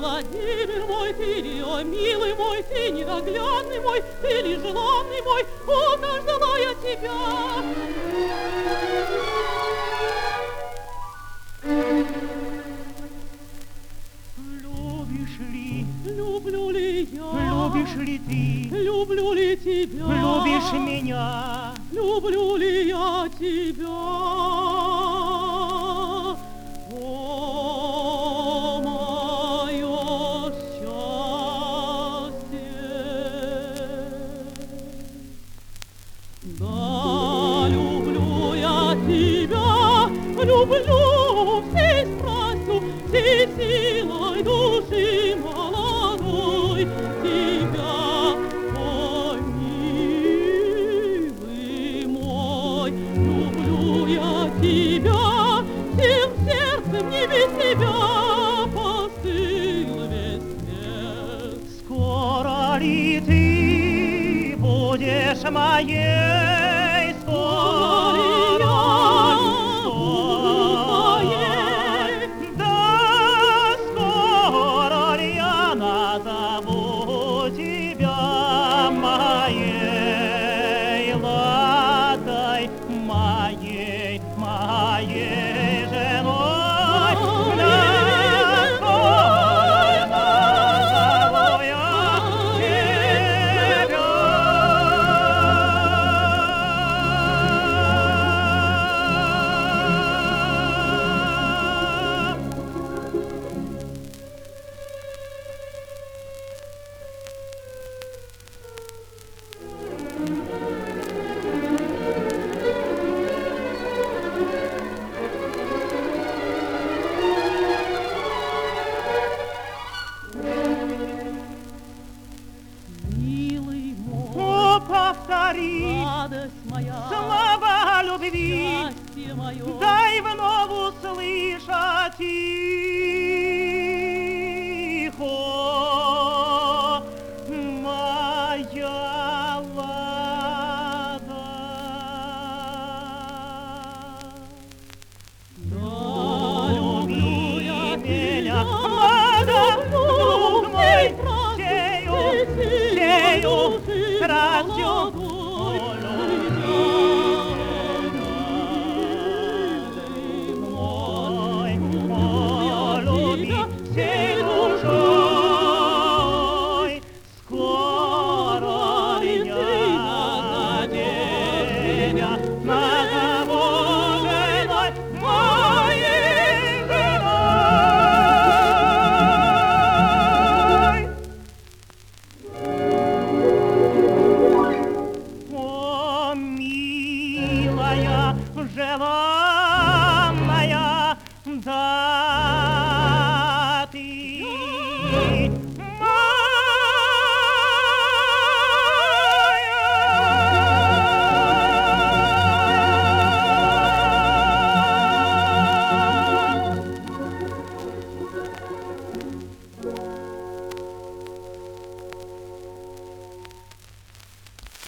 Владимир мой, ты ли, о, милый мой, ты ненаглядный мой, ты ли желанный мой, о, как ждала я тебя. Любишь ли? Люблю ли я? Любишь ли ты? Люблю ли тебя? Любишь меня? Люблю ли я тебя? О, мое счастье! Да, люблю я тебя, люблю всей страстью, всей силой души молодой тебя, о, милый мой, люблю я тебя, всем сердцем не без тебя постыл весь свет. Скоро ли ты будешь моей? Скоро ли я буду твоей? Да, скоро ли я назову тебя моей ладой, моей женой? Повтори, Радость моя, слова любви, счастье мое, дай вновь услышать тихо, моя лада. да, люблю я меня, тебя, лада, друг мой, сею страстью. Всей душой, скоро ли я тебя назову женой, моей женой? О, милая, желанная, да.